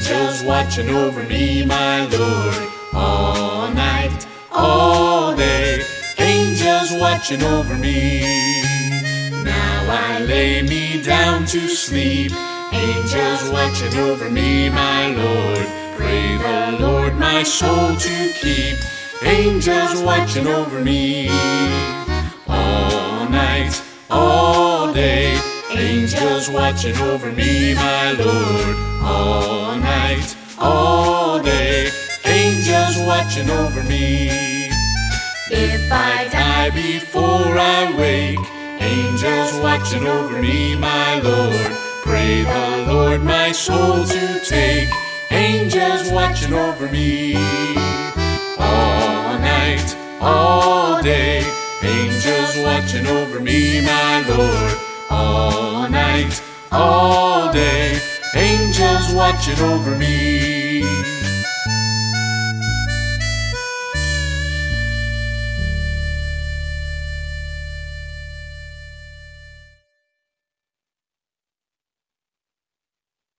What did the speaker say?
Angels watching over me, my Lord, all night, all day. Angels watching over me. Now I lay me down to sleep. Angels watching over me, my Lord. Pray the Lord my soul to keep. Angels watching over me. All night, all day. Angels watching over me, my Lord. All night, all day. Angels watching over me. If I die before I wake, angels watching over me, my Lord. Pray the Lord my soul to take. Angels watching over me. All night, all day. Angels watching over me, my Lord. All night, all day. Angels watching over me.